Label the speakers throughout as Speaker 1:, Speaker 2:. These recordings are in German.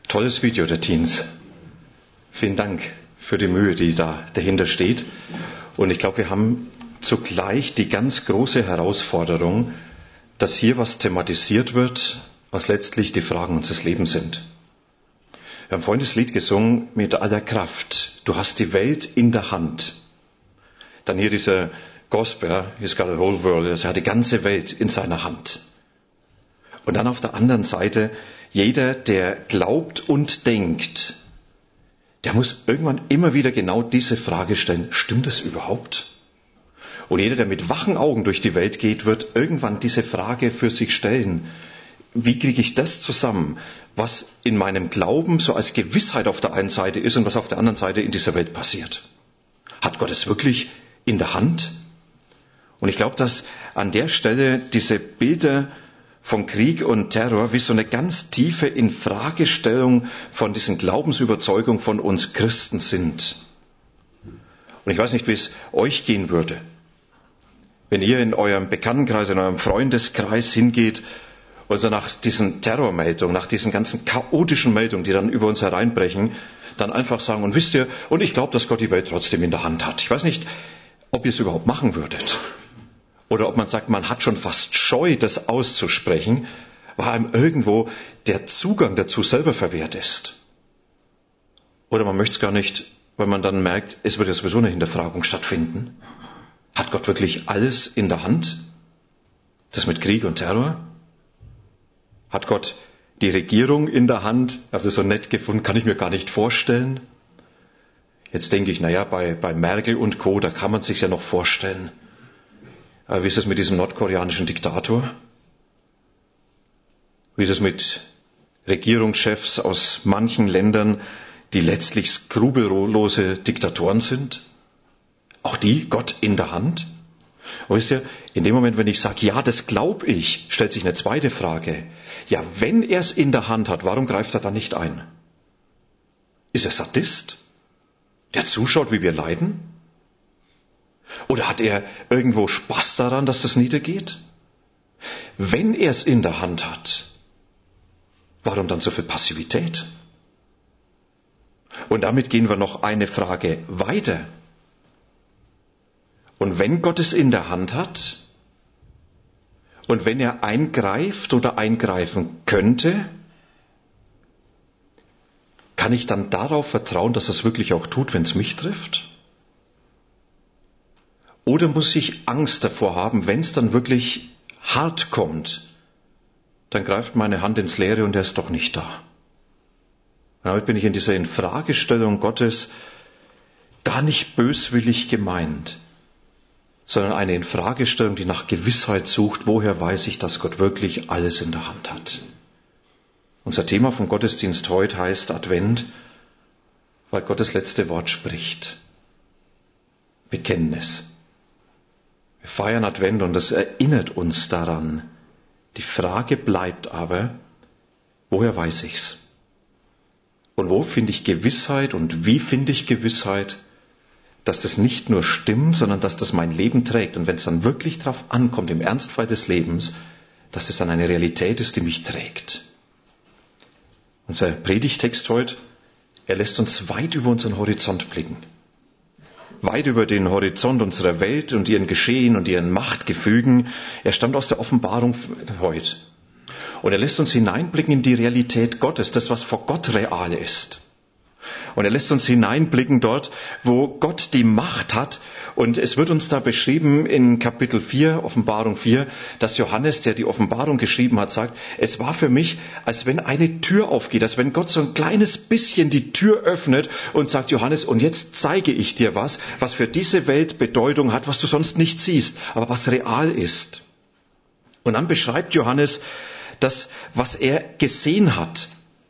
Speaker 1: Tolles Video der Teens. Vielen Dank für die Mühe, die da dahinter steht. Und ich glaube, wir haben zugleich die ganz große Herausforderung, dass hier was thematisiert wird, was letztlich die Fragen unseres Lebens sind. Wir haben vorhin das Lied gesungen mit aller Kraft. Du hast die Welt in der Hand. Dann hier dieser Gospel, he's got the whole world, er hat die ganze Welt in seiner Hand. Und dann auf der anderen Seite, jeder, der glaubt und denkt, der muss irgendwann immer wieder genau diese Frage stellen, stimmt es überhaupt? Und jeder, der mit wachen Augen durch die Welt geht, wird irgendwann diese Frage für sich stellen. Wie kriege ich das zusammen, was in meinem Glauben so als Gewissheit auf der einen Seite ist und was auf der anderen Seite in dieser Welt passiert? Hat Gott es wirklich in der Hand? Und ich glaube, dass an der Stelle diese Bilder von Krieg und Terror wie so eine ganz tiefe Infragestellung von diesen Glaubensüberzeugungen von uns Christen sind. Und ich weiß nicht, wie es euch gehen würde, wenn ihr in eurem Bekanntenkreis, in eurem Freundeskreis hingeht und so nach diesen Terrormeldungen, nach diesen ganzen chaotischen Meldungen, die dann über uns hereinbrechen, dann einfach sagen, und wisst ihr, und ich glaube, dass Gott die Welt trotzdem in der Hand hat. Ich weiß nicht, ob ihr es überhaupt machen würdet. Oder ob man sagt, man hat schon fast Scheu, das auszusprechen, weil einem irgendwo der Zugang dazu selber verwehrt ist. Oder man möchte es gar nicht, weil man dann merkt, es wird ja sowieso eine Hinterfragung stattfinden. Hat Gott wirklich alles in der Hand? Das mit Krieg und Terror? Hat Gott die Regierung in der Hand? Also so nett gefunden, kann ich mir gar nicht vorstellen. Jetzt denke ich, bei Merkel und Co., da kann man sich ja noch vorstellen. Aber wie ist es mit diesem nordkoreanischen Diktator? Wie ist es mit Regierungschefs aus manchen Ländern, die letztlich skrupellose Diktatoren sind? Auch die Gott in der Hand? Und wisst ihr, in dem Moment, wenn ich sage, ja, das glaube ich, stellt sich eine zweite Frage. Ja, wenn er es in der Hand hat, warum greift er dann nicht ein? Ist er Sadist, der zuschaut, wie wir leiden? Oder hat er irgendwo Spaß daran, dass das niedergeht? Wenn er es in der Hand hat, warum dann so viel Passivität? Und damit gehen wir noch eine Frage weiter. Und wenn Gott es in der Hand hat und wenn er eingreift oder eingreifen könnte, kann ich dann darauf vertrauen, dass er es wirklich auch tut, wenn es mich trifft? Oder muss ich Angst davor haben, wenn es dann wirklich hart kommt, dann greift meine Hand ins Leere und er ist doch nicht da. Und damit bin ich in dieser Infragestellung Gottes gar nicht böswillig gemeint, sondern eine Infragestellung, die nach Gewissheit sucht, woher weiß ich, dass Gott wirklich alles in der Hand hat. Unser Thema vom Gottesdienst heute heißt Advent, weil Gott das letzte Wort spricht. Bekenntnis. Wir feiern Advent und das erinnert uns daran. Die Frage bleibt aber, woher weiß ich's? Und wo finde ich Gewissheit und wie finde ich Gewissheit, dass das nicht nur stimmt, sondern dass das mein Leben trägt. Und wenn es dann wirklich drauf ankommt, im Ernstfall des Lebens, dass das dann eine Realität ist, die mich trägt. Unser Predigtext heute, er lässt uns weit über unseren Horizont blicken. Weit über den Horizont unserer Welt und ihren Geschehen und ihren Machtgefügen. Er stammt aus der Offenbarung heute. Und er lässt uns hineinblicken in die Realität Gottes, das, was vor Gott real ist. Und er lässt uns hineinblicken dort, wo Gott die Macht hat. Und es wird uns da beschrieben in Kapitel 4, Offenbarung 4, dass Johannes, der die Offenbarung geschrieben hat, sagt, es war für mich, als wenn eine Tür aufgeht, als wenn Gott so ein kleines bisschen die Tür öffnet und sagt, Johannes, und jetzt zeige ich dir was für diese Welt Bedeutung hat, was du sonst nicht siehst, aber was real ist. Und dann beschreibt Johannes das, was er gesehen hat.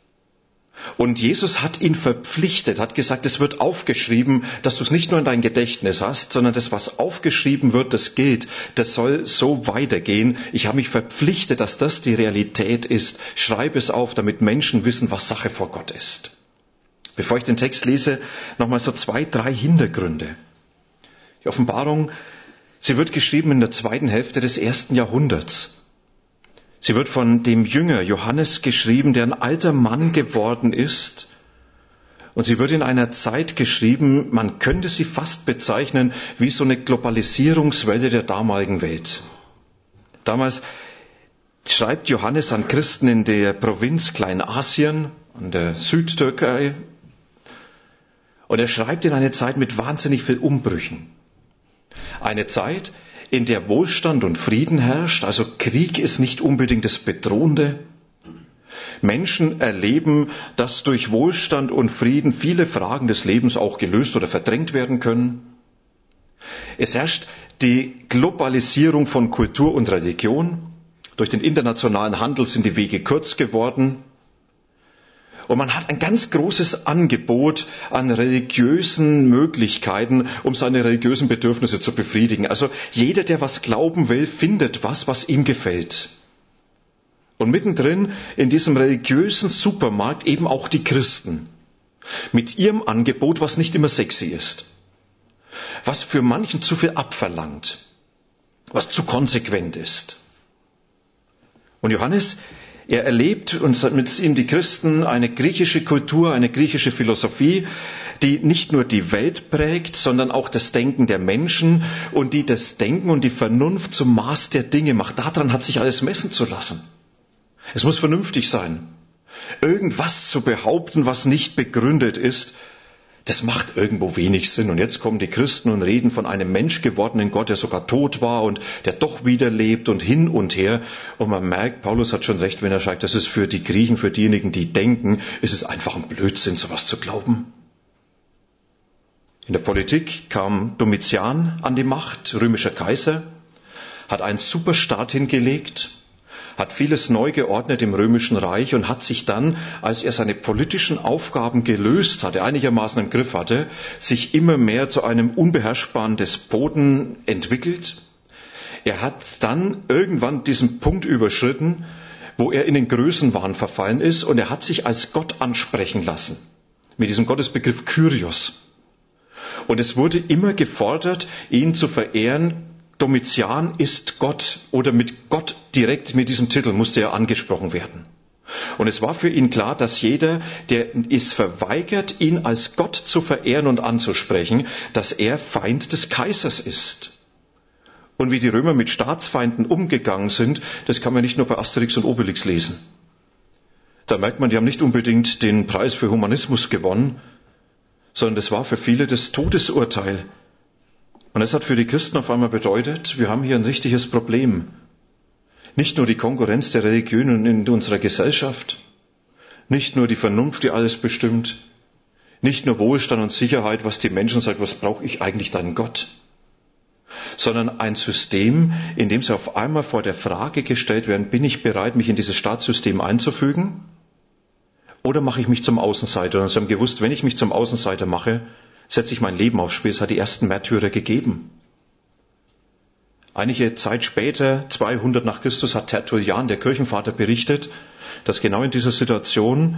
Speaker 1: Und Jesus hat ihn verpflichtet, hat gesagt, es wird aufgeschrieben, dass du es nicht nur in dein Gedächtnis hast, sondern das, was aufgeschrieben wird, das gilt, das soll so weitergehen. Ich habe mich verpflichtet, dass das die Realität ist. Schreibe es auf, damit Menschen wissen, was Sache vor Gott ist. Bevor ich den Text lese, nochmal so 2, 3 Hintergründe. Die Offenbarung, sie wird geschrieben in der zweiten Hälfte des 1. Jahrhunderts. Sie wird von dem Jünger Johannes geschrieben, der ein alter Mann geworden ist. Und sie wird in einer Zeit geschrieben, man könnte sie fast bezeichnen wie so eine Globalisierungswelle der damaligen Welt. Damals schreibt Johannes an Christen in der Provinz Kleinasien, an der Südtürkei. Und er schreibt in eine Zeit mit wahnsinnig viel Umbrüchen. Eine Zeit, in der Wohlstand und Frieden herrscht, also Krieg ist nicht unbedingt das Bedrohende. Menschen erleben, dass durch Wohlstand und Frieden viele Fragen des Lebens auch gelöst oder verdrängt werden können. Es herrscht die Globalisierung von Kultur und Religion. Durch den internationalen Handel sind die Wege kurz geworden. Und man hat ein ganz großes Angebot an religiösen Möglichkeiten, um seine religiösen Bedürfnisse zu befriedigen. Also jeder, der was glauben will, findet was ihm gefällt. Und mittendrin in diesem religiösen Supermarkt eben auch die Christen. Mit ihrem Angebot, was nicht immer sexy ist. Was für manchen zu viel abverlangt. Was zu konsequent ist. Und Johannes, er erlebt und mit ihm die Christen eine griechische Kultur, eine griechische Philosophie, die nicht nur die Welt prägt, sondern auch das Denken der Menschen und die das Denken und die Vernunft zum Maß der Dinge macht. Daran hat sich alles messen zu lassen. Es muss vernünftig sein. Irgendwas zu behaupten, was nicht begründet ist, das macht irgendwo wenig Sinn. Und jetzt kommen die Christen und reden von einem menschgewordenen Gott, der sogar tot war und der doch wieder lebt und hin und her. Und man merkt, Paulus hat schon recht, wenn er schreibt, das ist für die Griechen, für diejenigen, die denken, ist es einfach ein Blödsinn, sowas zu glauben. In der Politik kam Domitian an die Macht, römischer Kaiser, hat einen Superstaat hingelegt, hat vieles neu geordnet im Römischen Reich und hat sich dann, als er seine politischen Aufgaben gelöst hatte, einigermaßen im Griff hatte, sich immer mehr zu einem unbeherrschbaren Despoten entwickelt. Er hat dann irgendwann diesen Punkt überschritten, wo er in den Größenwahn verfallen ist und er hat sich als Gott ansprechen lassen. Mit diesem Gottesbegriff Kyrios. Und es wurde immer gefordert, ihn zu verehren. Domitian ist Gott oder mit Gott direkt mit diesem Titel musste er angesprochen werden. Und es war für ihn klar, dass jeder, der es verweigert, ihn als Gott zu verehren und anzusprechen, dass er Feind des Kaisers ist. Und wie die Römer mit Staatsfeinden umgegangen sind, das kann man nicht nur bei Asterix und Obelix lesen. Da merkt man, die haben nicht unbedingt den Preis für Humanismus gewonnen, sondern das war für viele das Todesurteil. Und es hat für die Christen auf einmal bedeutet, wir haben hier ein richtiges Problem. Nicht nur die Konkurrenz der Religionen in unserer Gesellschaft, nicht nur die Vernunft, die alles bestimmt, nicht nur Wohlstand und Sicherheit, was die Menschen sagen, was brauche ich eigentlich deinen Gott, sondern ein System, in dem sie auf einmal vor der Frage gestellt werden, bin ich bereit, mich in dieses Staatssystem einzufügen? Oder mache ich mich zum Außenseiter? Und sie haben gewusst, wenn ich mich zum Außenseiter mache, setze ich mein Leben aufs Spiel. Es hat die ersten Märtyrer gegeben. Einige Zeit später, 200 nach Christus, hat Tertullian, der Kirchenvater, berichtet, dass genau in dieser Situation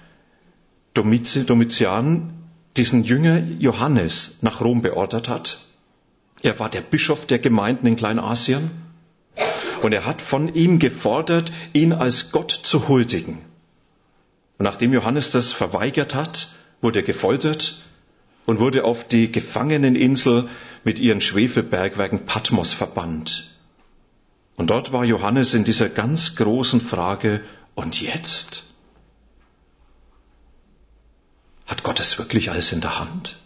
Speaker 1: Domitian diesen Jünger Johannes nach Rom beordert hat. Er war der Bischof der Gemeinden in Kleinasien und er hat von ihm gefordert, ihn als Gott zu huldigen. Und nachdem Johannes das verweigert hat, wurde er gefoltert und wurde auf die Gefangeneninsel mit ihren Schwefelbergwerken Patmos verbannt. Und dort war Johannes in dieser ganz großen Frage, und jetzt? Hat Gott es wirklich alles in der Hand?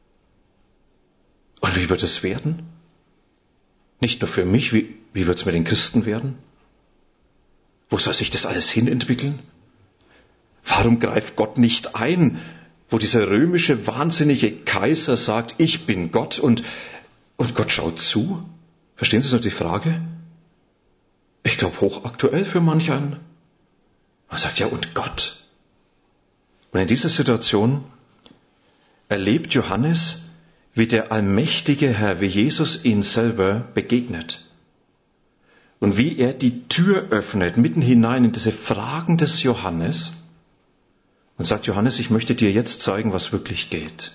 Speaker 1: Und wie wird es werden? Nicht nur für mich, wie wird es mit den Christen werden? Wo soll sich das alles hinentwickeln? Warum greift Gott nicht ein, wo dieser römische wahnsinnige Kaiser sagt, ich bin Gott und Gott schaut zu? Verstehen Sie noch die Frage? Ich glaube, hochaktuell für manch einen. Man sagt, ja, und Gott? Und in dieser Situation erlebt Johannes, wie der allmächtige Herr, wie Jesus ihn selber begegnet. Und wie er die Tür öffnet, mitten hinein in diese Fragen des Johannes und sagt, Johannes, ich möchte dir jetzt zeigen, was wirklich geht.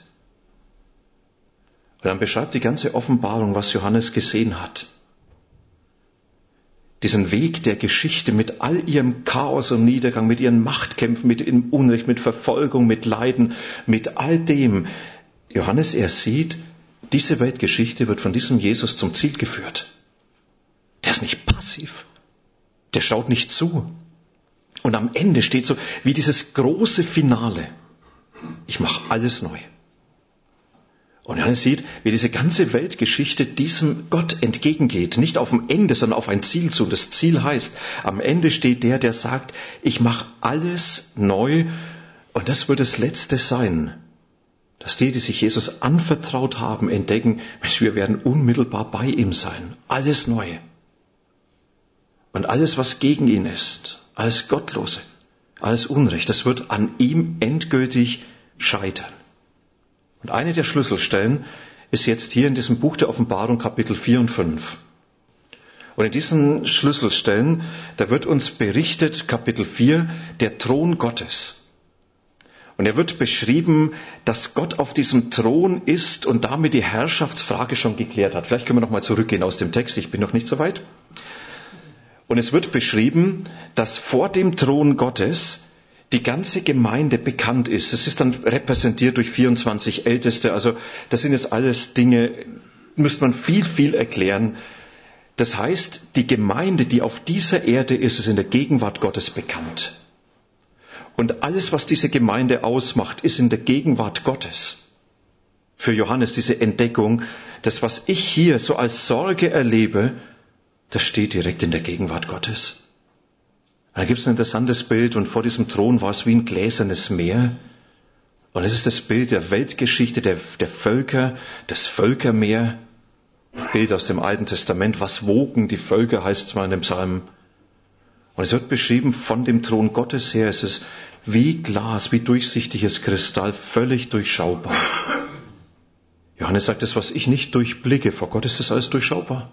Speaker 1: Und dann beschreibt die ganze Offenbarung, was Johannes gesehen hat. diesen Weg der Geschichte mit all ihrem Chaos und Niedergang, mit ihren Machtkämpfen, mit ihrem Unrecht, mit Verfolgung, mit Leiden, mit all dem. Johannes, er sieht, diese Weltgeschichte wird von diesem Jesus zum Ziel geführt. Der ist nicht passiv. Der schaut nicht zu. Und am Ende steht so wie dieses große Finale. Ich mache alles neu. Und Johannes sieht, wie diese ganze Weltgeschichte diesem Gott entgegengeht. Nicht auf ein Ende, sondern auf ein Ziel zu. Das Ziel heißt, am Ende steht der, der sagt, ich mache alles neu. Und das wird das Letzte sein. Dass die sich Jesus anvertraut haben, entdecken, Mensch, wir werden unmittelbar bei ihm sein. Alles neu. Und alles, was gegen ihn ist, alles Gottlose, alles Unrecht, das wird an ihm endgültig scheitern. Und eine der Schlüsselstellen ist jetzt hier in diesem Buch der Offenbarung, Kapitel 4 und 5. Und in diesen Schlüsselstellen, da wird uns berichtet, Kapitel 4, der Thron Gottes. Und er wird beschrieben, dass Gott auf diesem Thron ist und damit die Herrschaftsfrage schon geklärt hat. Vielleicht können wir noch mal zurückgehen aus dem Text, ich bin noch nicht so weit. Und es wird beschrieben, dass vor dem Thron Gottes die ganze Gemeinde bekannt ist. Es ist dann repräsentiert durch 24 Älteste. Also das sind jetzt alles Dinge, müsste man viel erklären. Das heißt, die Gemeinde, die auf dieser Erde ist, ist in der Gegenwart Gottes bekannt. Und alles, was diese Gemeinde ausmacht, ist in der Gegenwart Gottes. Für Johannes diese Entdeckung, das, was ich hier so als Sorge erlebe, das steht direkt in der Gegenwart Gottes. Da gibt es ein interessantes Bild und vor diesem Thron war es wie ein gläsernes Meer. Und es ist das Bild der Weltgeschichte, der Völker, das Völkermeer. Bild aus dem Alten Testament, was wogen die Völker, heißt es mal in dem Psalm. Und es wird beschrieben, von dem Thron Gottes her ist es wie Glas, wie durchsichtiges Kristall, völlig durchschaubar. Johannes sagt, das, was ich nicht durchblicke, vor Gott ist das alles durchschaubar.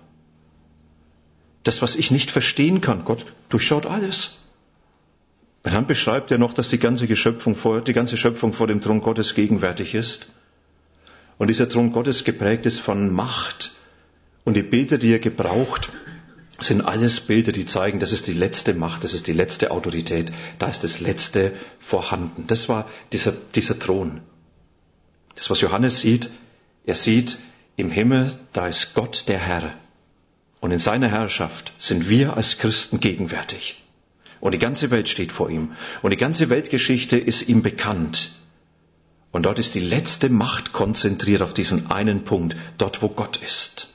Speaker 1: Das, was ich nicht verstehen kann, Gott durchschaut alles. Und dann beschreibt er noch, dass die ganze Schöpfung vor dem Thron Gottes gegenwärtig ist. Und dieser Thron Gottes geprägt ist von Macht. Und die Bilder, die er gebraucht, sind alles Bilder, die zeigen, das ist die letzte Macht, das ist die letzte Autorität, da ist das Letzte vorhanden. Das war dieser Thron. Das, was Johannes sieht, er sieht im Himmel, da ist Gott der Herr. Und in seiner Herrschaft sind wir als Christen gegenwärtig. Und die ganze Welt steht vor ihm. Und die ganze Weltgeschichte ist ihm bekannt. Und dort ist die letzte Macht konzentriert auf diesen einen Punkt, dort wo Gott ist.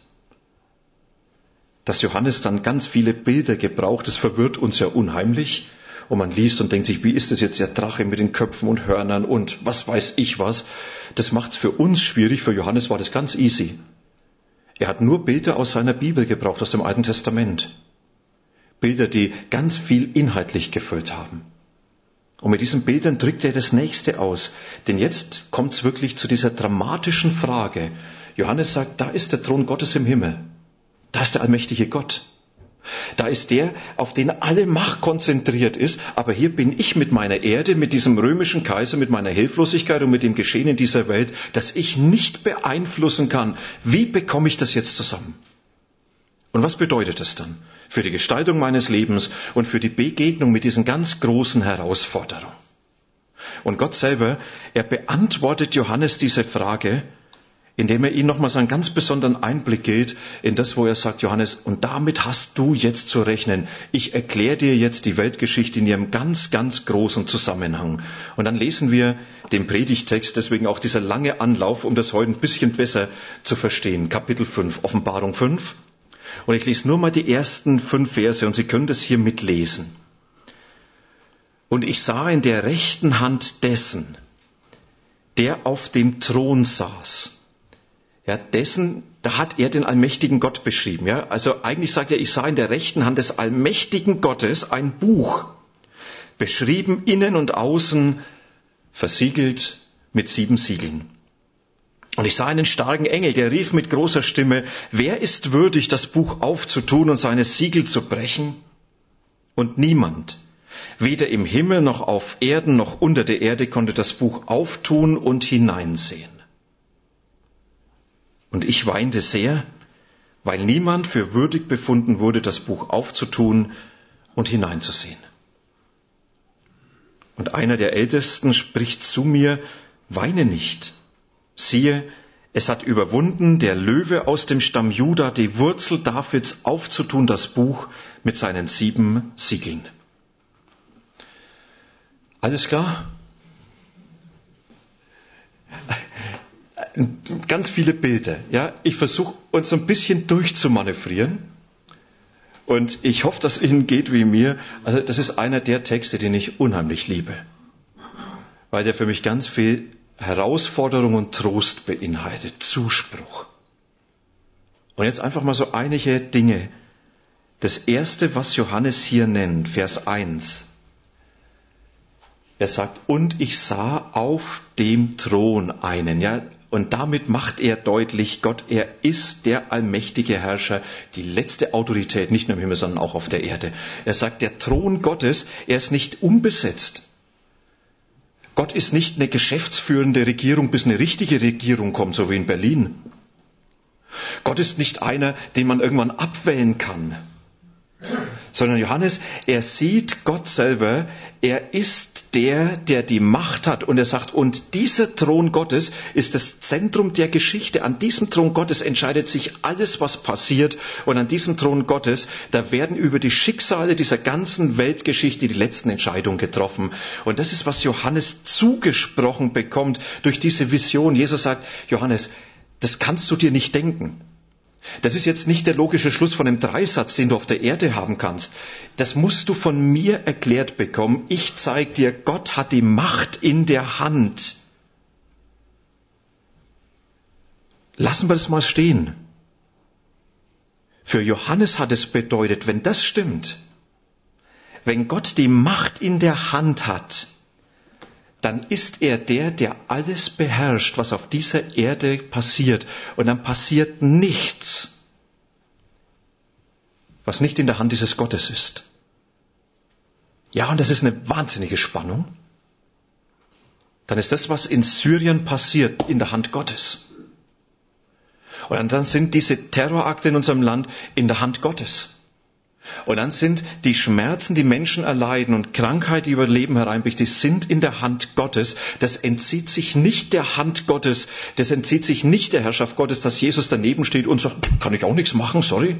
Speaker 1: Dass Johannes dann ganz viele Bilder gebraucht, das verwirrt uns ja unheimlich. Und man liest und denkt sich, wie ist das jetzt der Drache mit den Köpfen und Hörnern und was weiß ich was. Das macht es für uns schwierig, für Johannes war das ganz easy. Er hat nur Bilder aus seiner Bibel gebraucht, aus dem Alten Testament. Bilder, die ganz viel inhaltlich gefüllt haben. Und mit diesen Bildern drückt er das Nächste aus. Denn jetzt kommt es wirklich zu dieser dramatischen Frage. Johannes sagt, da ist der Thron Gottes im Himmel. Da ist der allmächtige Gott. Da ist der, auf den alle Macht konzentriert ist. Aber hier bin ich mit meiner Erde, mit diesem römischen Kaiser, mit meiner Hilflosigkeit und mit dem Geschehen in dieser Welt, das ich nicht beeinflussen kann. Wie bekomme ich das jetzt zusammen? Und was bedeutet das dann für die Gestaltung meines Lebens und für die Begegnung mit diesen ganz großen Herausforderungen? Und Gott selber, er beantwortet Johannes diese Frage, indem er ihn nochmals einen ganz besonderen Einblick gibt in das, wo er sagt, Johannes, und damit hast du jetzt zu rechnen. Ich erkläre dir jetzt die Weltgeschichte in ihrem ganz großen Zusammenhang. Und dann lesen wir den Predigtext, deswegen auch dieser lange Anlauf, um das heute ein bisschen besser zu verstehen. Kapitel 5, Offenbarung 5. Und ich lese nur mal die ersten 5 Verse und Sie können das hier mitlesen. Und ich sah in der rechten Hand dessen, der auf dem Thron saß. Ja, da hat er den allmächtigen Gott beschrieben. Ja, also eigentlich sagt er, ich sah in der rechten Hand des allmächtigen Gottes ein Buch, beschrieben innen und außen, versiegelt mit 7 Siegeln. Und ich sah einen starken Engel, der rief mit großer Stimme, wer ist würdig, das Buch aufzutun und seine Siegel zu brechen? Und niemand, weder im Himmel noch auf Erden noch unter der Erde, konnte das Buch auftun und hineinsehen. Und ich weinte sehr, weil niemand für würdig befunden wurde, das Buch aufzutun und hineinzusehen. Und einer der Ältesten spricht zu mir, weine nicht. Siehe, es hat überwunden der Löwe aus dem Stamm Juda, die Wurzel Davids, aufzutun das Buch mit seinen 7 Siegeln. Alles klar? Ganz viele Bilder. Ja, ich versuche uns so ein bisschen durchzumanövrieren. Und ich hoffe, dass es Ihnen geht wie mir. Also das ist einer der Texte, den ich unheimlich liebe. Weil der für mich ganz viel Herausforderung und Trost beinhaltet. Zuspruch. Und jetzt einfach mal so einige Dinge. Das erste, was Johannes hier nennt, Vers 1. Er sagt, und ich sah auf dem Thron einen. Ja, und damit macht er deutlich, Gott, er ist der allmächtige Herrscher, die letzte Autorität, nicht nur im Himmel, sondern auch auf der Erde. Er sagt, der Thron Gottes, er ist nicht unbesetzt. Gott ist nicht eine geschäftsführende Regierung, bis eine richtige Regierung kommt, so wie in Berlin. Gott ist nicht einer, den man irgendwann abwählen kann. Sondern Johannes, er sieht Gott selber, er ist der die Macht hat. Und er sagt, und dieser Thron Gottes ist das Zentrum der Geschichte. An diesem Thron Gottes entscheidet sich alles, was passiert. Und an diesem Thron Gottes, da werden über die Schicksale dieser ganzen Weltgeschichte die letzten Entscheidungen getroffen. Und das ist, was Johannes zugesprochen bekommt durch diese Vision. Jesus sagt, Johannes, das kannst du dir nicht denken. Das ist jetzt nicht der logische Schluss von einem Dreisatz, den du auf der Erde haben kannst. Das musst du von mir erklärt bekommen. Ich zeige dir, Gott hat die Macht in der Hand. Lassen wir das mal stehen. Für Johannes hat es bedeutet, wenn das stimmt, wenn Gott die Macht in der Hand hat, dann ist er der alles beherrscht, was auf dieser Erde passiert. Und dann passiert nichts, was nicht in der Hand dieses Gottes ist. Ja, und das ist eine wahnsinnige Spannung. Dann ist das, was in Syrien passiert, in der Hand Gottes. Und dann sind diese Terrorakte in unserem Land in der Hand Gottes. Und dann sind die Schmerzen, die Menschen erleiden und Krankheit, die über Leben hereinbricht, die sind in der Hand Gottes. Das entzieht sich nicht der Hand Gottes, das entzieht sich nicht der Herrschaft Gottes, dass Jesus daneben steht und sagt, kann ich auch nichts machen, sorry.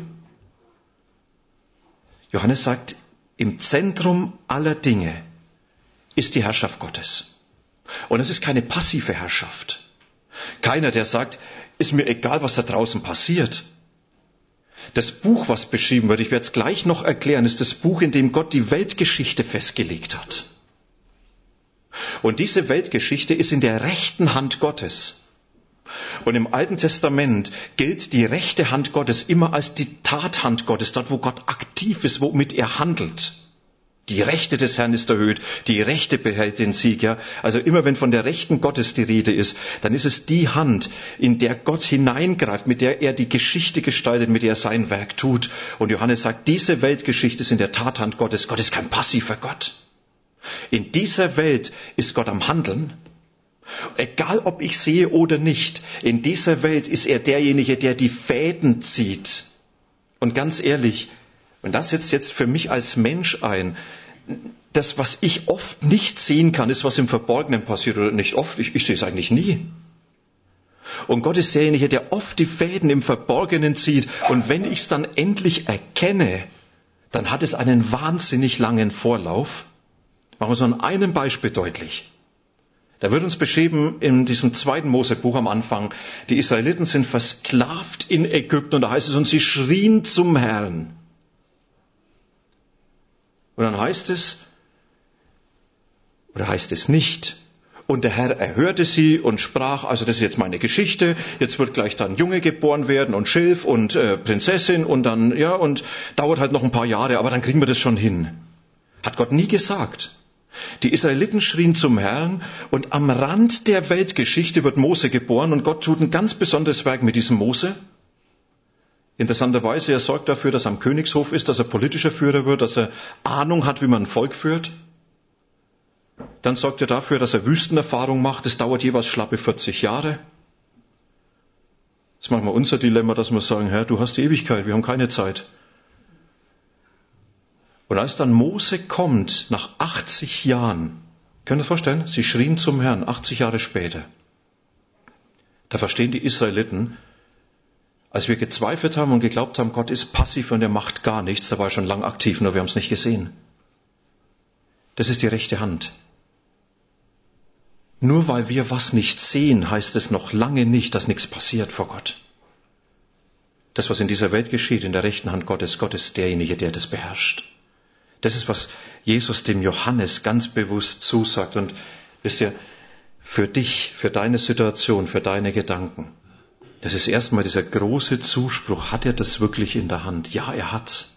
Speaker 1: Johannes sagt, im Zentrum aller Dinge ist die Herrschaft Gottes. Und es ist keine passive Herrschaft. Keiner, der sagt, ist mir egal, was da draußen passiert. Das Buch, was beschrieben wird, ich werde es gleich noch erklären, ist das Buch, in dem Gott die Weltgeschichte festgelegt hat. Und diese Weltgeschichte ist in der rechten Hand Gottes. Und im Alten Testament gilt die rechte Hand Gottes immer als die Tathand Gottes, dort wo Gott aktiv ist, womit er handelt. Die Rechte des Herrn ist erhöht, die Rechte behält den Sieg. Ja? Also immer wenn von der Rechten Gottes die Rede ist, dann ist es die Hand, in der Gott hineingreift, mit der er die Geschichte gestaltet, mit der er sein Werk tut. Und Johannes sagt, diese Weltgeschichte ist in der Tathand Gottes. Gott ist kein passiver Gott. In dieser Welt ist Gott am Handeln. Egal ob ich sehe oder nicht, in dieser Welt ist er derjenige, der die Fäden zieht. Und ganz ehrlich, und das setzt jetzt für mich als Mensch ein, das, was ich oft nicht sehen kann, ist, was im Verborgenen passiert oder nicht oft. Ich sehe es eigentlich nie. Und Gott ist derjenige, der oft die Fäden im Verborgenen zieht. Und wenn ich es dann endlich erkenne, dann hat es einen wahnsinnig langen Vorlauf. Machen wir es an einem Beispiel deutlich. Da wird uns beschrieben in diesem 2. Mosebuch am Anfang, die Israeliten sind versklavt in Ägypten und da heißt es, und sie schrien zum Herrn. Und dann heißt es, oder heißt es nicht, und der Herr erhörte sie und sprach, also das ist jetzt meine Geschichte, jetzt wird gleich dann Junge geboren werden und Schilf und Prinzessin und dann, ja, und dauert halt noch ein paar Jahre, aber dann kriegen wir das schon hin. Hat Gott nie gesagt. Die Israeliten schrien zum Herrn und am Rand der Weltgeschichte wird Mose geboren und Gott tut ein ganz besonderes Werk mit diesem Mose. Interessanterweise, er sorgt dafür, dass er am Königshof ist, dass er politischer Führer wird, dass er Ahnung hat, wie man ein Volk führt. Dann sorgt er dafür, dass er Wüstenerfahrung macht. Das dauert jeweils schlappe 40 Jahre. Das ist manchmal unser Dilemma, dass wir sagen, Herr, du hast die Ewigkeit, wir haben keine Zeit. Und als dann Mose kommt, nach 80 Jahren, könnt ihr euch vorstellen, sie schrien zum Herrn, 80 Jahre später. Da verstehen die Israeliten, als wir gezweifelt haben und geglaubt haben, Gott ist passiv und er macht gar nichts, da war er schon lang aktiv, nur wir haben es nicht gesehen. Das ist die rechte Hand. Nur weil wir was nicht sehen, heißt es noch lange nicht, dass nichts passiert vor Gott. Das, was in dieser Welt geschieht, in der rechten Hand Gottes, Gott ist derjenige, der das beherrscht. Das ist, was Jesus dem Johannes ganz bewusst zusagt. Und wisst ihr, für dich, für deine Situation, für deine Gedanken, das ist erstmal dieser große Zuspruch. Hat er das wirklich in der Hand? Ja, er hat's.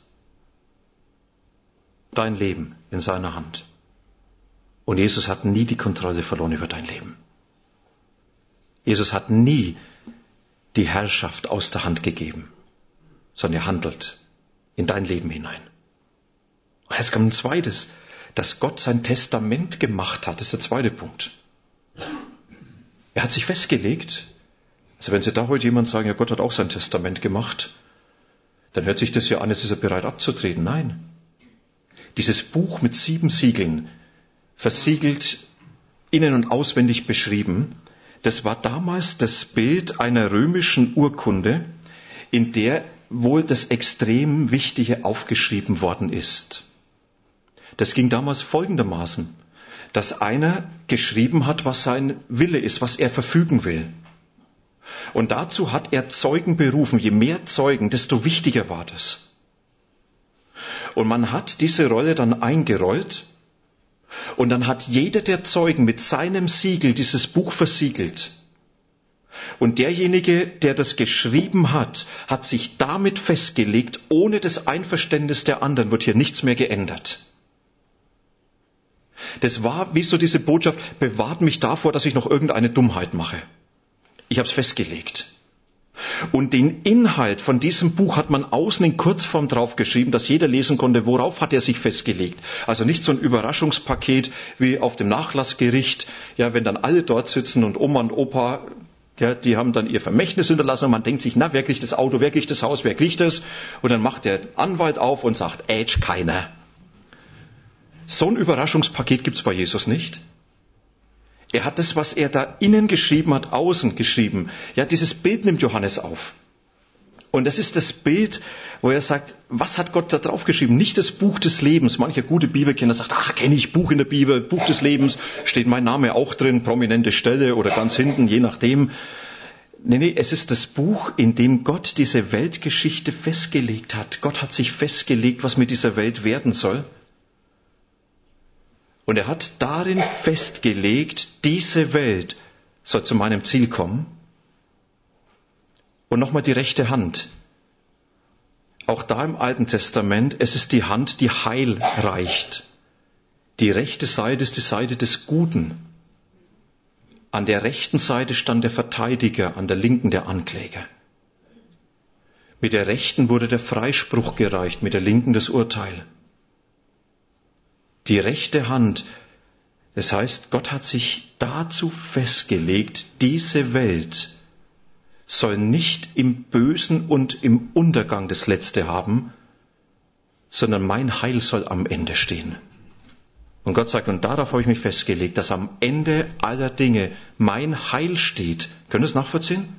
Speaker 1: Dein Leben in seiner Hand. Und Jesus hat nie die Kontrolle verloren über dein Leben. Jesus hat nie die Herrschaft aus der Hand gegeben, sondern er handelt in dein Leben hinein. Und jetzt kommt ein zweites, dass Gott sein Testament gemacht hat, ist der zweite Punkt. Er hat sich festgelegt, also wenn Sie da heute jemand sagen, ja, Gott hat auch sein Testament gemacht, dann hört sich das ja an, jetzt ist er bereit abzutreten. Nein. Dieses Buch mit 7 Siegeln, versiegelt, innen und auswendig beschrieben, das war damals das Bild einer römischen Urkunde, in der wohl das extrem Wichtige aufgeschrieben worden ist. Das ging damals folgendermaßen, dass einer geschrieben hat, was sein Wille ist, was er verfügen will. Und dazu hat er Zeugen berufen. Je mehr Zeugen, desto wichtiger war das. Und man hat diese Rolle dann eingerollt und dann hat jeder der Zeugen mit seinem Siegel dieses Buch versiegelt. Und derjenige, der das geschrieben hat, hat sich damit festgelegt, ohne das Einverständnis der anderen wird hier nichts mehr geändert. Das war wie so diese Botschaft, bewahrt mich davor, dass ich noch irgendeine Dummheit mache. Ich habe es festgelegt. Und den Inhalt von diesem Buch hat man außen in Kurzform draufgeschrieben, dass jeder lesen konnte, worauf hat er sich festgelegt. Also nicht so ein Überraschungspaket wie auf dem Nachlassgericht, ja, wenn dann alle dort sitzen und Oma und Opa, ja, die haben dann ihr Vermächtnis hinterlassen und man denkt sich, na, wer kriegt das Auto, wer kriegt das Haus, wer kriegt das? Und dann macht der Anwalt auf und sagt, keiner. So ein Überraschungspaket gibt's bei Jesus nicht. Er hat das, was er da innen geschrieben hat, außen geschrieben. Ja, dieses Bild nimmt Johannes auf. Und das ist das Bild, wo er sagt, was hat Gott da drauf geschrieben? Nicht das Buch des Lebens. Mancher gute Bibelkenner sagt, kenne ich Buch in der Bibel, Buch des Lebens, steht mein Name auch drin, prominente Stelle oder ganz hinten, je nachdem. Nee, es ist das Buch, in dem Gott diese Weltgeschichte festgelegt hat. Gott hat sich festgelegt, was mit dieser Welt werden soll. Und er hat darin festgelegt, diese Welt soll zu meinem Ziel kommen. Und nochmal die rechte Hand. Auch da im Alten Testament, es ist die Hand, die Heil reicht. Die rechte Seite ist die Seite des Guten. An der rechten Seite stand der Verteidiger, an der linken der Ankläger. Mit der rechten wurde der Freispruch gereicht, mit der linken das Urteil. Die rechte Hand, das heißt, Gott hat sich dazu festgelegt, diese Welt soll nicht im Bösen und im Untergang das Letzte haben, sondern mein Heil soll am Ende stehen. Und Gott sagt, und darauf habe ich mich festgelegt, dass am Ende aller Dinge mein Heil steht. Können Sie es nachvollziehen?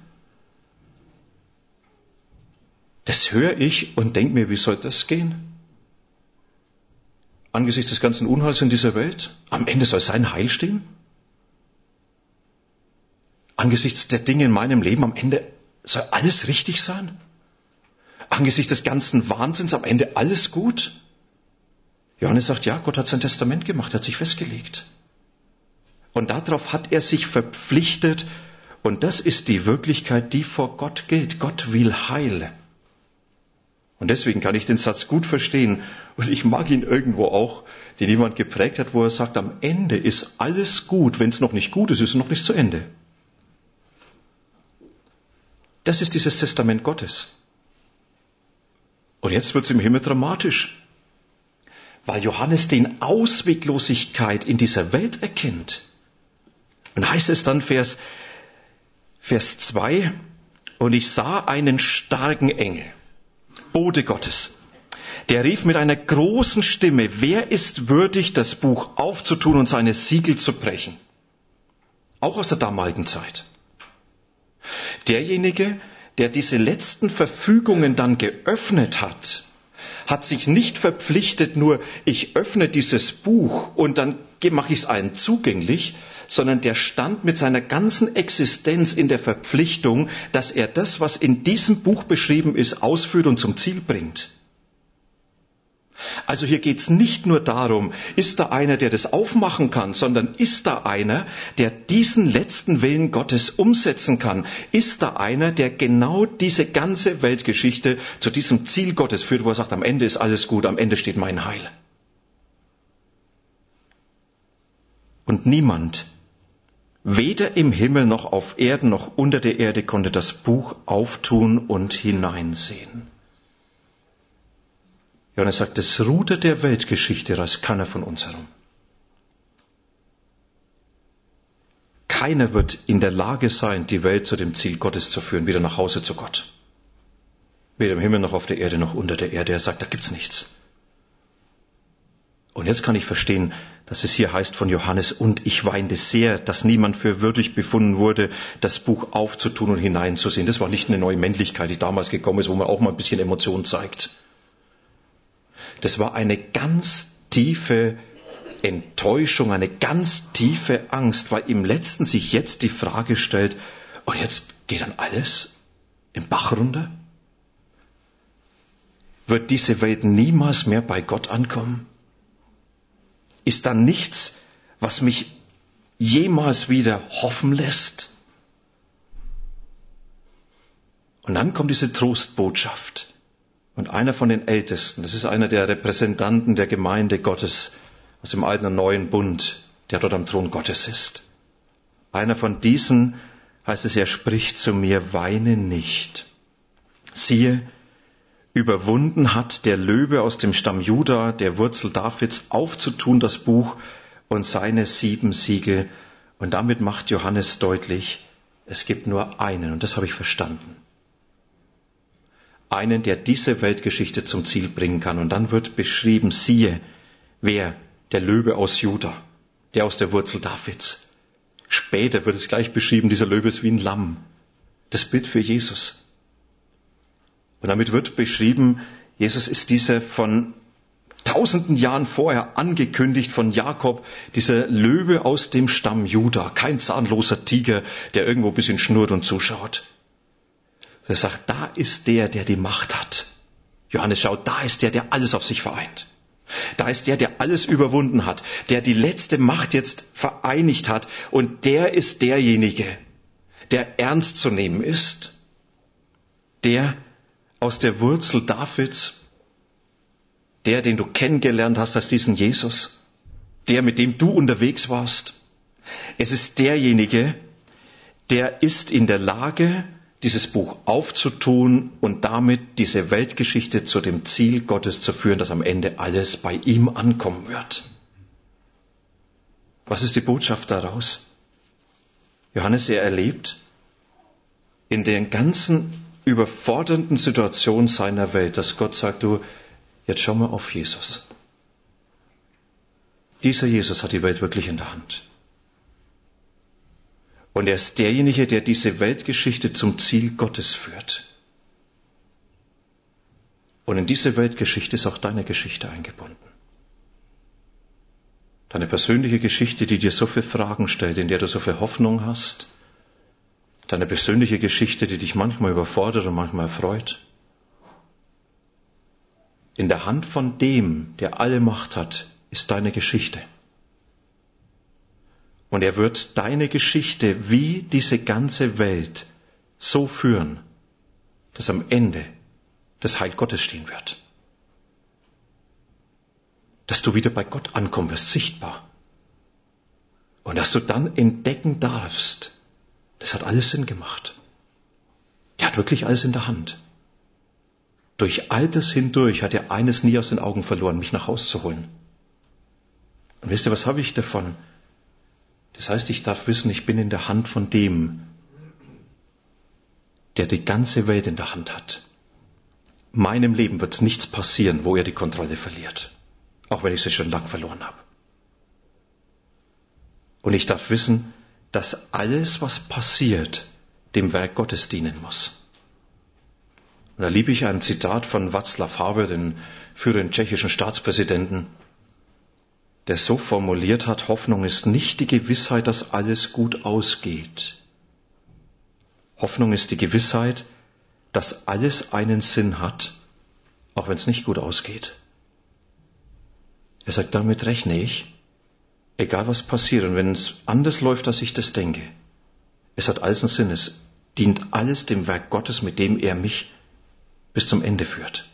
Speaker 1: Das höre ich und denke mir, wie soll das gehen? Angesichts des ganzen Unheils in dieser Welt, am Ende soll sein Heil stehen? Angesichts der Dinge in meinem Leben, am Ende soll alles richtig sein? Angesichts des ganzen Wahnsinns, am Ende alles gut? Johannes sagt, ja, Gott hat sein Testament gemacht, er hat sich festgelegt. Und darauf hat er sich verpflichtet, und das ist die Wirklichkeit, die vor Gott gilt. Gott will Heil. Und deswegen kann ich den Satz gut verstehen und ich mag ihn irgendwo auch, den jemand geprägt hat, wo er sagt, am Ende ist alles gut. Wenn es noch nicht gut ist, ist es noch nicht zu Ende. Das ist dieses Testament Gottes. Und jetzt wird es im Himmel dramatisch, weil Johannes den Ausweglosigkeit in dieser Welt erkennt. Und heißt es dann Vers 2, Und ich sah einen starken Engel, Bote Gottes. Der rief mit einer großen Stimme, wer ist würdig, das Buch aufzutun und seine Siegel zu brechen? Auch aus der damaligen Zeit. Derjenige, der diese letzten Verfügungen dann geöffnet hat, hat sich nicht verpflichtet, nur ich öffne dieses Buch und dann mache ich es allen zugänglich, sondern der stand mit seiner ganzen Existenz in der Verpflichtung, dass er das, was in diesem Buch beschrieben ist, ausführt und zum Ziel bringt. Also hier geht es nicht nur darum, ist da einer, der das aufmachen kann, sondern ist da einer, der diesen letzten Willen Gottes umsetzen kann? Ist da einer, der genau diese ganze Weltgeschichte zu diesem Ziel Gottes führt, wo er sagt, am Ende ist alles gut, am Ende steht mein Heil? Und niemand, weder im Himmel noch auf Erden noch unter der Erde, konnte das Buch auftun und hineinsehen. Johannes sagt, das Ruder der Weltgeschichte reißt keiner von uns herum. Keiner wird in der Lage sein, die Welt zu dem Ziel Gottes zu führen, wieder nach Hause zu Gott. Weder im Himmel noch auf der Erde noch unter der Erde. Er sagt, da gibt's nichts. Und jetzt kann ich verstehen, dass es hier heißt von Johannes, und ich weinte sehr, dass niemand für würdig befunden wurde, das Buch aufzutun und hineinzusehen. Das war nicht eine neue Männlichkeit, die damals gekommen ist, wo man auch mal ein bisschen Emotion zeigt. Das war eine ganz tiefe Enttäuschung, eine ganz tiefe Angst, weil im Letzten sich jetzt die Frage stellt, und jetzt geht dann alles im Bach runter? Wird diese Welt niemals mehr bei Gott ankommen? Ist da nichts, was mich jemals wieder hoffen lässt? Und dann kommt diese Trostbotschaft. Und einer von den Ältesten, das ist einer der Repräsentanten der Gemeinde Gottes aus dem Alten und Neuen Bund, der dort am Thron Gottes ist. Einer von diesen, heißt es, er spricht zu mir, weine nicht. Siehe, überwunden hat der Löwe aus dem Stamm Juda, der Wurzel Davids, aufzutun das Buch und seine 7 Siegel. Und damit macht Johannes deutlich, es gibt nur einen, und das habe ich verstanden. Einen, der diese Weltgeschichte zum Ziel bringen kann. Und dann wird beschrieben, siehe, wer? Der Löwe aus Juda, der aus der Wurzel Davids. Später wird es gleich beschrieben, dieser Löwe ist wie ein Lamm. Das Bild für Jesus. Und damit wird beschrieben, Jesus ist dieser von tausenden Jahren vorher angekündigt von Jakob, dieser Löwe aus dem Stamm Juda. Kein zahnloser Tiger, der irgendwo ein bisschen schnurrt und zuschaut. Er sagt, da ist der die Macht hat. Johannes schaut, da ist der alles auf sich vereint. Da ist der alles überwunden hat, der die letzte Macht jetzt vereinigt hat. Und der ist derjenige, der ernst zu nehmen ist. Der aus der Wurzel Davids, der, den du kennengelernt hast als diesen Jesus, der, mit dem du unterwegs warst. Es ist derjenige, der ist in der Lage, dieses Buch aufzutun und damit diese Weltgeschichte zu dem Ziel Gottes zu führen, dass am Ende alles bei ihm ankommen wird. Was ist die Botschaft daraus? Johannes, er erlebt in den ganzen überfordernden Situationen seiner Welt, dass Gott sagt, du, jetzt schau mal auf Jesus. Dieser Jesus hat die Welt wirklich in der Hand. Und er ist derjenige, der diese Weltgeschichte zum Ziel Gottes führt. Und in diese Weltgeschichte ist auch deine Geschichte eingebunden. Deine persönliche Geschichte, die dir so viele Fragen stellt, in der du so viel Hoffnung hast. Deine persönliche Geschichte, die dich manchmal überfordert und manchmal erfreut. In der Hand von dem, der alle Macht hat, ist deine Geschichte. Und er wird deine Geschichte wie diese ganze Welt so führen, dass am Ende das Heil Gottes stehen wird. Dass du wieder bei Gott ankommen wirst, sichtbar. Und dass du dann entdecken darfst, das hat alles Sinn gemacht. Der hat wirklich alles in der Hand. Durch all das hindurch hat er eines nie aus den Augen verloren, mich nach Hause zu holen. Und wisst ihr, was habe ich davon? Das heißt, ich darf wissen, ich bin in der Hand von dem, der die ganze Welt in der Hand hat. Meinem Leben wird nichts passieren, wo er die Kontrolle verliert. Auch wenn ich sie schon lang verloren habe. Und ich darf wissen, dass alles, was passiert, dem Werk Gottes dienen muss. Und da liebe ich ein Zitat von Václav Havel, den früheren tschechischen Staatspräsidenten, der so formuliert hat: Hoffnung ist nicht die Gewissheit, dass alles gut ausgeht. Hoffnung ist die Gewissheit, dass alles einen Sinn hat, auch wenn es nicht gut ausgeht. Er sagt, damit rechne ich, egal was passiert, und wenn es anders läuft, als ich das denke. Es hat alles einen Sinn, es dient alles dem Werk Gottes, mit dem er mich bis zum Ende führt.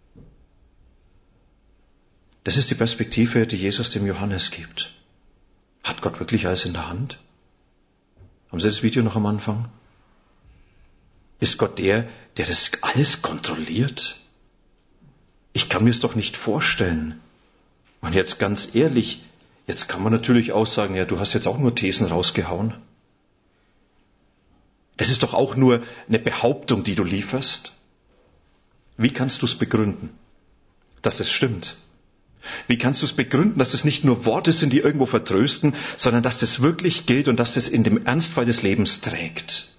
Speaker 1: Das ist die Perspektive, die Jesus dem Johannes gibt. Hat Gott wirklich alles in der Hand? Haben Sie das Video noch am Anfang? Ist Gott der das alles kontrolliert? Ich kann mir es doch nicht vorstellen. Und jetzt ganz ehrlich, jetzt kann man natürlich auch sagen, ja, du hast jetzt auch nur Thesen rausgehauen. Es ist doch auch nur eine Behauptung, die du lieferst. Wie kannst du es begründen, dass es stimmt? Wie kannst du es begründen, dass es nicht nur Worte sind, die irgendwo vertrösten, sondern dass das wirklich gilt und dass das in dem Ernstfall des Lebens trägt?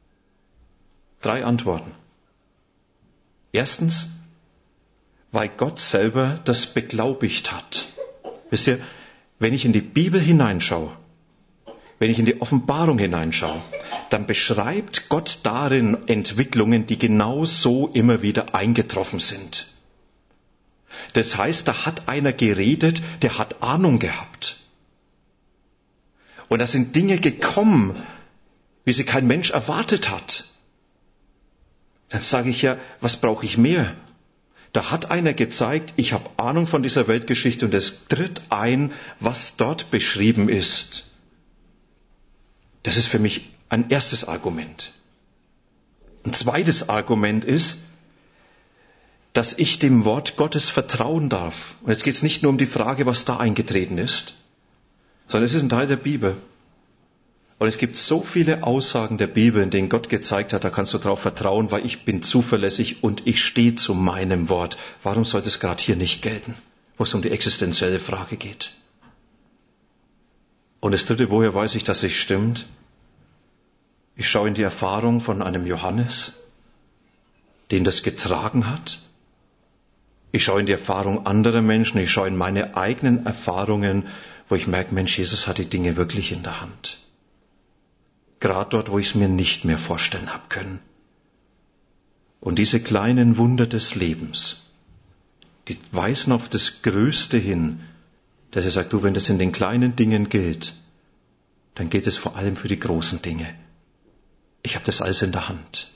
Speaker 1: 3 Antworten. Erstens, weil Gott selber das beglaubigt hat. Wisst ihr, wenn ich in die Bibel hineinschaue, wenn ich in die Offenbarung hineinschaue, dann beschreibt Gott darin Entwicklungen, die genau so immer wieder eingetroffen sind. Das heißt, da hat einer geredet, der hat Ahnung gehabt. Und da sind Dinge gekommen, wie sie kein Mensch erwartet hat. Dann sage ich ja, was brauche ich mehr? Da hat einer gezeigt, ich habe Ahnung von dieser Weltgeschichte und es tritt ein, was dort beschrieben ist. Das ist für mich ein erstes Argument. Ein zweites Argument ist, dass ich dem Wort Gottes vertrauen darf. Und jetzt geht es nicht nur um die Frage, was da eingetreten ist, sondern es ist ein Teil der Bibel. Und es gibt so viele Aussagen der Bibel, in denen Gott gezeigt hat, da kannst du darauf vertrauen, weil ich bin zuverlässig und ich stehe zu meinem Wort. Warum sollte es gerade hier nicht gelten, wo es um die existenzielle Frage geht? Und das dritte, woher weiß ich, dass es stimmt? Ich schaue in die Erfahrung von einem Johannes, den das getragen hat. Ich schaue in die Erfahrung anderer Menschen, ich schaue in meine eigenen Erfahrungen, wo ich merke, Mensch, Jesus hat die Dinge wirklich in der Hand. Gerade dort, wo ich es mir nicht mehr vorstellen habe können. Und diese kleinen Wunder des Lebens, die weisen auf das Größte hin, dass er sagt, du, wenn das in den kleinen Dingen gilt, dann gilt es vor allem für die großen Dinge. Ich habe das alles in der Hand.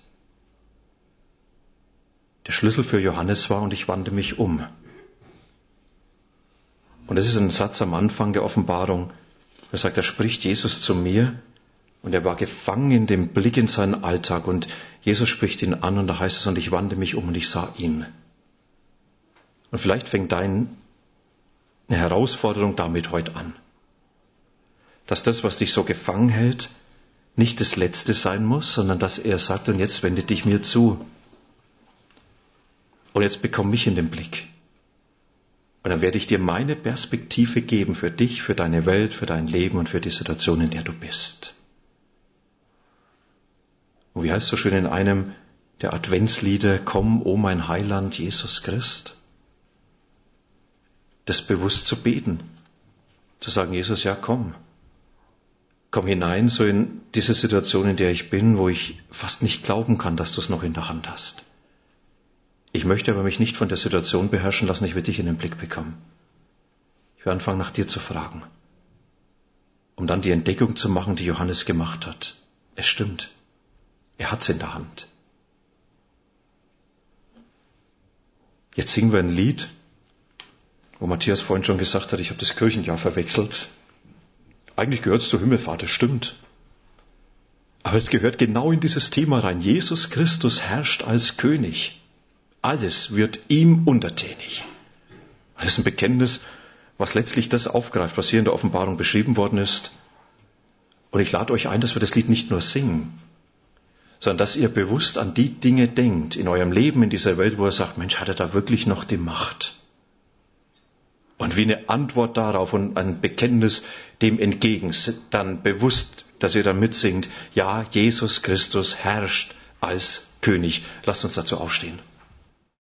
Speaker 1: Der Schlüssel für Johannes war, und ich wandte mich um. Und das ist ein Satz am Anfang der Offenbarung. Er sagt, da spricht Jesus zu mir, und er war gefangen in dem Blick in seinen Alltag, und Jesus spricht ihn an, und da heißt es, und ich wandte mich um und ich sah ihn. Und vielleicht fängt eine Herausforderung damit heute an. Dass das, was dich so gefangen hält, nicht das Letzte sein muss, sondern dass er sagt, und jetzt wende dich mir zu. Und jetzt bekomm mich in den Blick. Und dann werde ich dir meine Perspektive geben für dich, für deine Welt, für dein Leben und für die Situation, in der du bist. Und wie heißt es so schön in einem der Adventslieder, komm, o mein Heiland, Jesus Christ. Das bewusst zu beten. Zu sagen, Jesus, ja, komm. Komm hinein, so in diese Situation, in der ich bin, wo ich fast nicht glauben kann, dass du es noch in der Hand hast. Ich möchte aber mich nicht von der Situation beherrschen lassen, ich will dich in den Blick bekommen. Ich will anfangen, nach dir zu fragen. Um dann die Entdeckung zu machen, die Johannes gemacht hat. Es stimmt. Er hat's in der Hand. Jetzt singen wir ein Lied, wo Matthias vorhin schon gesagt hat, ich habe das Kirchenjahr verwechselt. Eigentlich gehört es zur Himmelfahrt, das stimmt. Aber es gehört genau in dieses Thema rein. Jesus Christus herrscht als König. Alles wird ihm untertänig. Das ist ein Bekenntnis, was letztlich das aufgreift, was hier in der Offenbarung beschrieben worden ist. Und ich lade euch ein, dass wir das Lied nicht nur singen, sondern dass ihr bewusst an die Dinge denkt in eurem Leben, in dieser Welt, wo ihr sagt, Mensch, hat er da wirklich noch die Macht? Und wie eine Antwort darauf und ein Bekenntnis dem entgegen, dann bewusst, dass ihr dann mitsingt, ja, Jesus Christus herrscht als König. Lasst uns dazu aufstehen.